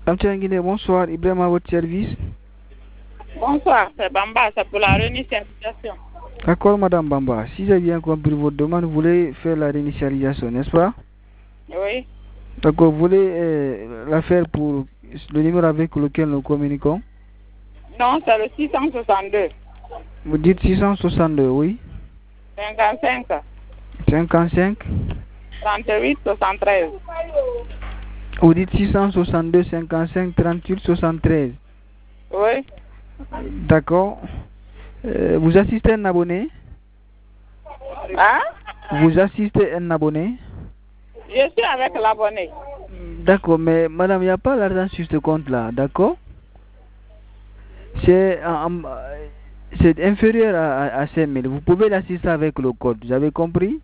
Amtiangine, bonsoir. Ibrahim à votre service. Bonsoir, c'est Bamba, c'est pour la réinitialisation. D'accord, Madame Bamba. Si j'ai bien compris votre demande, vous voulez faire la réinitialisation, n'est-ce pas? Oui. D'accord, vous voulez la faire pour le numéro avec lequel nous communiquons? Non, c'est le 662. Vous dites 662, oui. 55. 55. 38, 73. Vous dites 662, 55, 38, 73. Oui. D'accord. Vous assistez un abonné? Hein? Vous assistez un abonné? Je suis avec l'abonné. D'accord, mais madame, il n'y a pas l'argent sur ce compte-là, d'accord? C'est inférieur à 5 000. Vous pouvez l'assister avec le code, vous avez compris?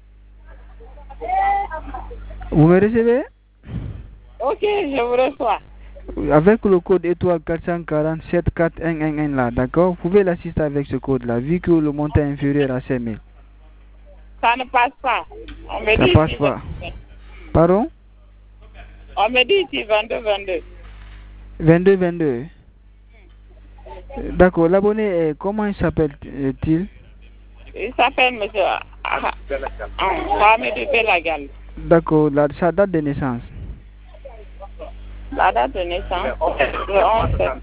Vous me recevez? Ok, je vous reçois. Avec le code étoile 447 4111 là, d'accord? Vous pouvez l'assister avec ce code-là, vu que le montant est inférieur à 5 000. Ça ne passe pas. On me Ça dit passe ici pas. 22. Pardon? On me dit ici 22, 22. 22, 22. D'accord, l'abonné, comment il s'appelle-t-il? Il s'appelle monsieur Mohamed Belagal. D'accord, sa date de naissance. La date de naissance, le 11 septembre.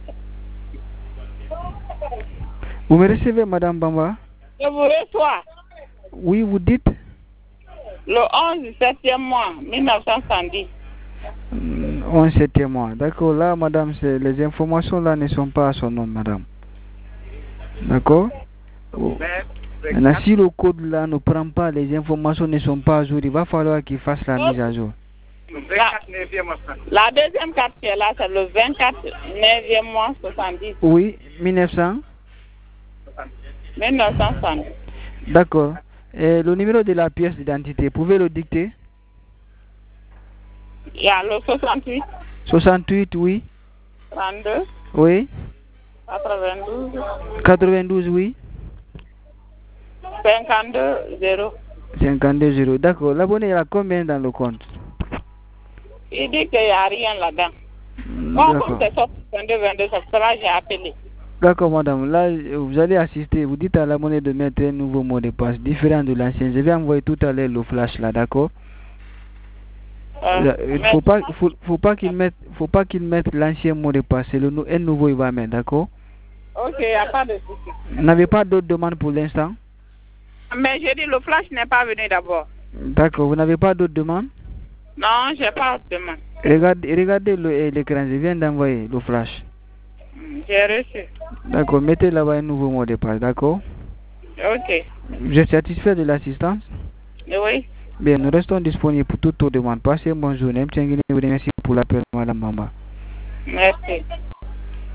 Vous me recevez, Madame Bamba? Je vous reçois. Oui, vous dites? Le 11 du 7e mois, 1970. 11 7e mois. D'accord, là, madame, les informations là ne sont pas à son nom, madame. D'accord? Maintenant, si le code là ne prend pas, les informations ne sont pas à jour, il va falloir qu'il fasse la mise à jour. La deuxième carte qui est là, c'est le 24 9e mois 70. Oui, 1900. 1960. D'accord. Et le numéro de la pièce d'identité, pouvez le dicter? Il y a le 68. 68, oui. 32. Oui. 92. 92, oui. 52 0. 52 0. D'accord. L'abonné a combien dans le compte? Il dit qu'il n'y a rien là-dedans. Mon compte c'est 22 22, c'est pour cela que j'ai appelé. D'accord, madame. Là, vous allez assister. Vous dites à l'abonné de mettre un nouveau mot de passe différent de l'ancien. Je vais envoyer tout à l'heure le flash là, d'accord? Il faut pas qu'il mette l'ancien mot de passe. C'est un nouveau il va mettre, d'accord? Ok, il n'y a pas de souci. Vous n'avez pas d'autres demandes pour l'instant? Mais j'ai dit le flash n'est pas venu d'abord. D'accord, vous n'avez pas d'autres demandes? Non, j'ai pas de demande. Regardez l'écran, je viens d'envoyer le flash. J'ai reçu. D'accord, mettez là-bas un nouveau mot de passe, d'accord? Ok. Vous êtes satisfait de l'assistance? Oui. Bien, nous restons disponibles pour toutes vos demandes. Passez une bonne journée. Merci pour l'appel, madame Mamba. Merci.